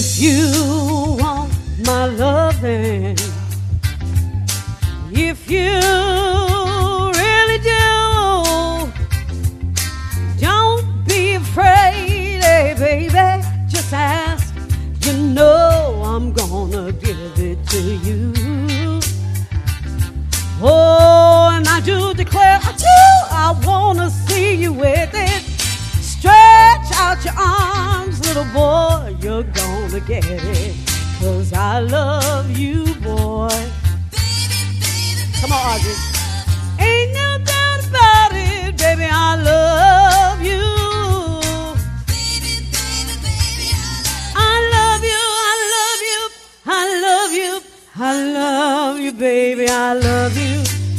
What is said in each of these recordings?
If you want my loving, if you really do, don't be afraid, hey baby, just ask. You know I'm gonna give it to you. Oh, and I do declare, I wanna see you with it. Stretch out your arms, little boy, you're gonna get it. 'Cause I love you, boy. Come on, Audrey. Ain't no doubt about it, baby, I love you. I love you, I love you, I love you, I love you, baby, I love you.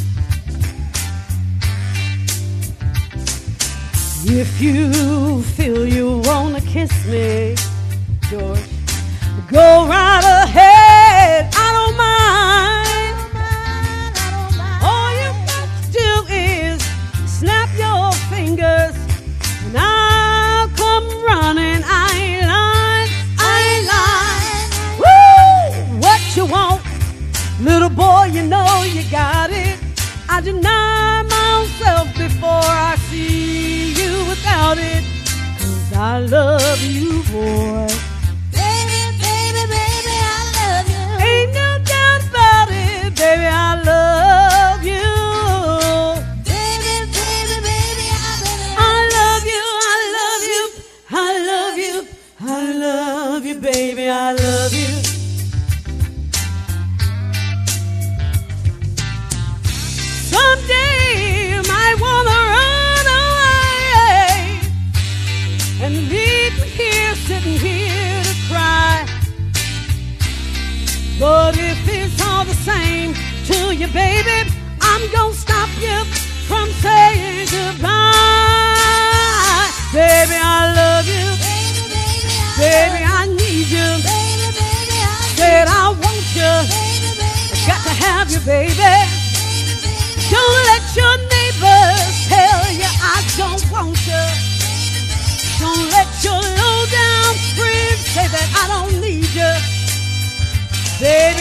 If you feel you wanna kiss me, George, go right ahead, I don't mind. All you got to do is snap your fingers and I'll come running. I ain't lying, I ain't lying. Woo! What you want, little boy, you know you got it. I deny myself before I see you without it. 'Cause I love you, boy. Baby, baby, baby, I love you. Ain't no doubt about it, baby, I love you. Baby, baby, baby, I love you, I love you, I love you, I love you, baby, I love you. Someday you might wanna run away and leave me here, sitting here to cry. But if it's all the same to you, baby, I'm gonna stop you from saying goodbye. Baby, I love you. Baby, I need you. Said I want you. Got to have you, baby. Don't let your neighbors tell you I don't want you. Don't let your low down friends say that I don't need you. Baby,